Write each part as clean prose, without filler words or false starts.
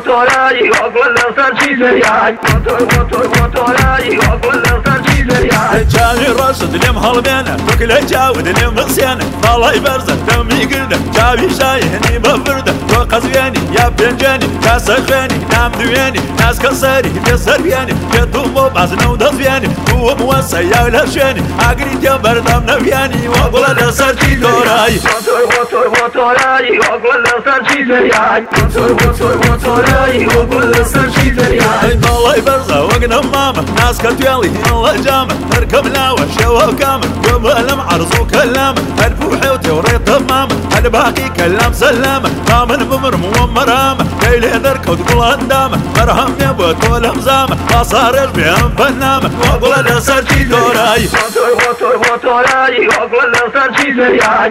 موتوري وكل سرشي زريان موتوري وكل سرشي زريان جاني رشد اللي مهربانه وكل جاود اللي مغسيانه الله يبرزه دمي قرده جابي شايهني بفرده وقزياني يا بنجاني كاس خاني نام دوياني ناس كسري بيسرياني كتومو بعزنا ودفياني هو موسى يا لشاني عقريت يا بردام نبياني وقول سرشي دوراي موتوري وكل سرشي زريان موتوري وكل سرشي زريان الله يبرزه وقنا ماما ناس كتوالي الله جامه اركب لاوة شوه كامل قبل معرض وكلامه الفوحي وتوريط ماما الباقي كلام سلامه مامن بمر ومرامه ليلي نركض كل هندامه مرهم يبوت ولا مزامه صار بهم فنامه وقول سرشي دوراي موتوري وكل سرشي زريان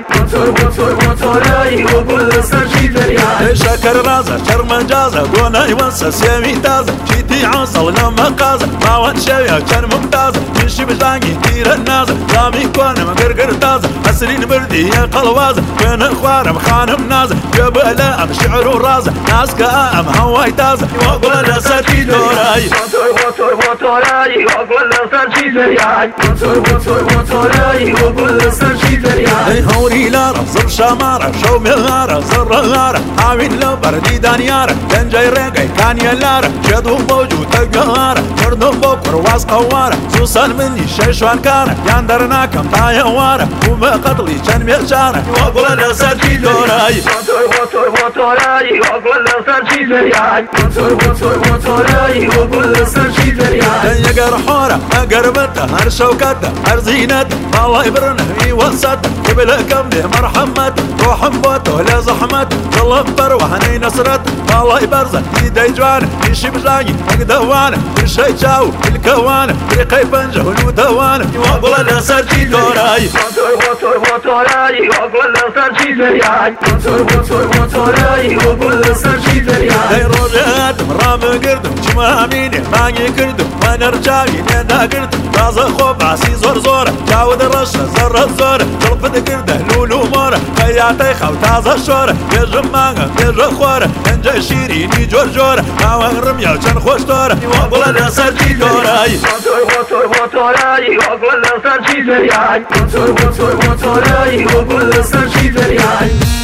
موتوري وكل سرشي زريان شكر رازه شرم جازه دون يوسى سيمي تازه شيتي عصل لما قازه ما وان شويه كان ممتازه يمشي بجاني كثير النازه رامي كون مقرقر تازه حسرين بردي يا قلوازه كان اخوارم خانم نازه جبله ام شعر ورازه ناس كام هواي تازه وقول سرشي دوراي موتوري وكل سرشي زريان موتوري وكل سرشي زريان هوري لارا زر شمارة شو مغارة زر غارة عامل لو بردي دانيارة كان جاي رقاي كان يلارة جدو موجود تقهارة مردو بكر واس قوارة سوسان مني شيشوان كارة ياندرنا كم طايوارة وما قتلي كان ميشارة وقول سرشي دوراي موتوري وكل سرشي زريان موتوري وكل سرشي زريان يقر حورة اقر بنته هر شوكته هر زينته الله يبرنه يوسطه قبل كمله مرحمته روح بوته لا زحمته طلب بروحني نصرته الله يبرزه يدي جوانه يشي بجاني مقدوانه الشي جاو الكوانه ريقي بنجه والودوانه وقول سرشي دوراي موتوري وكل سرشي زريان موتوري وكل سرشي زريان روجات مرام قردم جماميني ماني كردم وانا رجاوي نادا قردم راز خوب عسي زور زوره جاود الرشه زره زوره طلبت قرده لولو موره خياتي خو تازه شوره يجم مانغا يجم خوره انجا شيريني جور جوره هاوان رميا كان خوش دوره وقول سرشي دوراي موتوري وكل سرشي زريان موتوري وكل سرشي زريان